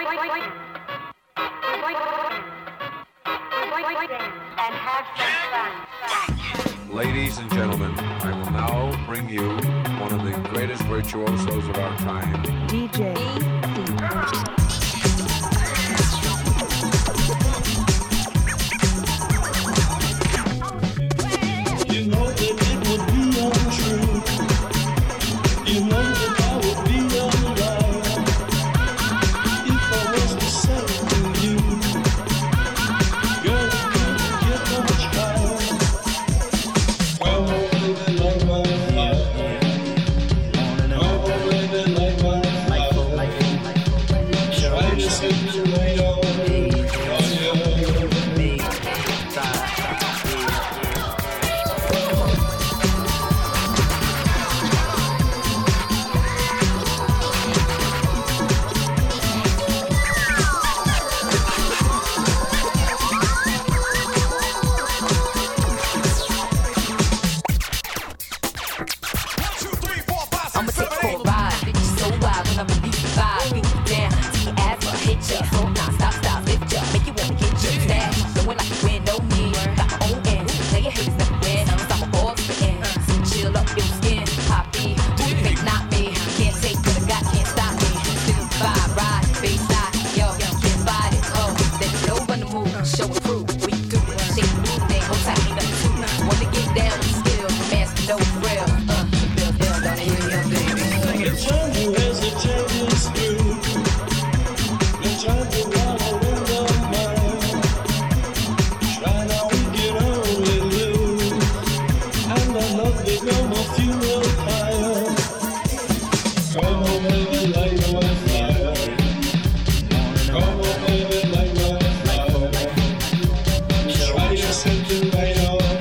And have some fun. Ladies and gentlemen, I will now bring you one of the greatest virtuosos of our time. DJ. You know that it would be untrue. You know that I would be a liar if I was to say to you, girl, you get much higher. Come on, baby, light my fire. Come on, baby, light my fire. Try to set the light on fire. I'ma take for a ride, bitch, so wild when I release the vibe. Beat you down, see your ass, I'll hit ya. So nah, stop, lift ya, make you wanna get your stash. Blowing like you win, no me. Got my own end, play your haters never win. Cause I'm a boss for the end. So chill up your skin, poppy. Who you think not me? Can't take what I got, can't stop me. Still vibe, ride, baseline, yo, can't fight it. Oh, then you know when to move, show and prove. We do it, shake the move, thing, hold tight, ain't nothing to it. Wanna get down with skill, master no frill. The time to hesitate is through. The time to wallow in the mire. Try now, we can only lose. And our love become a funeral pyre. Come on, baby, light my fire. Come on, baby, light my fire. Try to set the light on fire.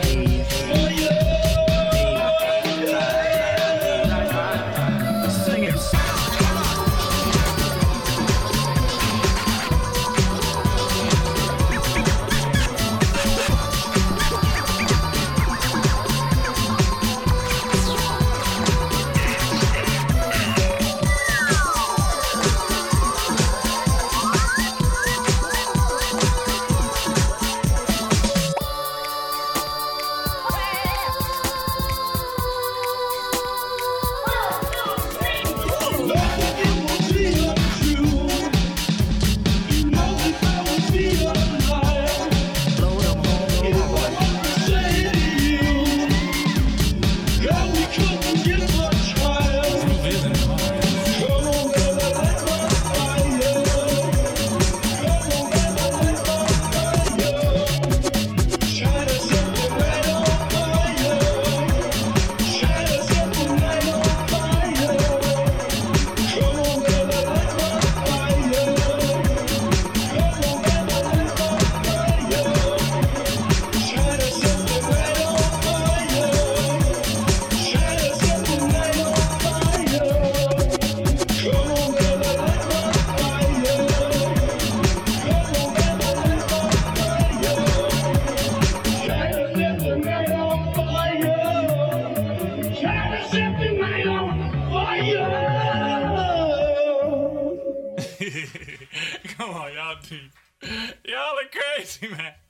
Come on, y'all are crazy, man.